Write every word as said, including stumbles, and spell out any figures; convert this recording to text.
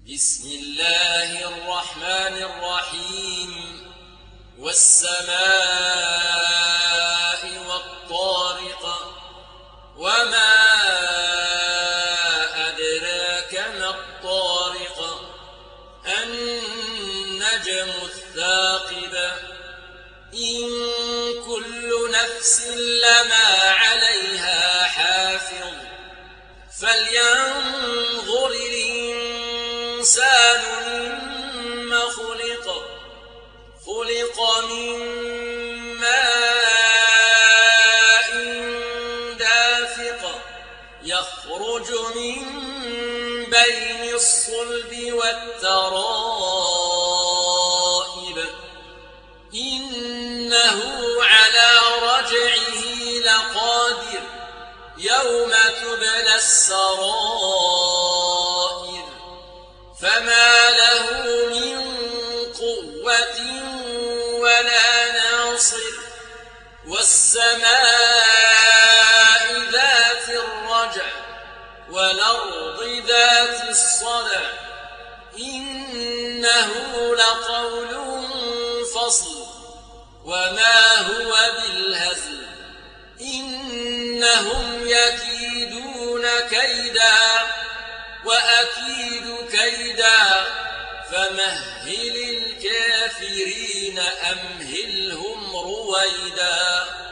بسم الله الرحمن الرحيم والسماء والطارق وما أدراك ما الطارق النجم الثاقب إن كل نفس لما عليها حافظ فلينظر الإنسان مما خلق خلق من ماء دافق يخرج من بين الصلب والترائب إنه على رجعه لقادر يوم تبلى السرائر فما له من قوة ولا ناصر والسماء ذات الرجع والأرض ذات الصدع إنه لقول فصل وما هو بالهزل إنهم يكيدون كيدا وأكيد كيدا فمهل الكافرين أمهلهم رويدا.